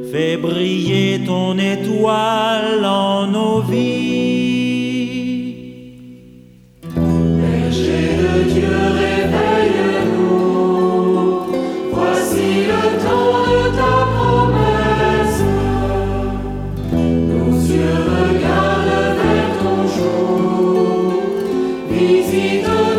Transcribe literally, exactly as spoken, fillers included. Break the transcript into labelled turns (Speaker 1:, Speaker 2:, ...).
Speaker 1: Fais briller ton étoile en nos vies.
Speaker 2: Berger de Dieu, réveille-nous. Voici le temps de ta promesse. Nos yeux regardent vers ton jour. Visite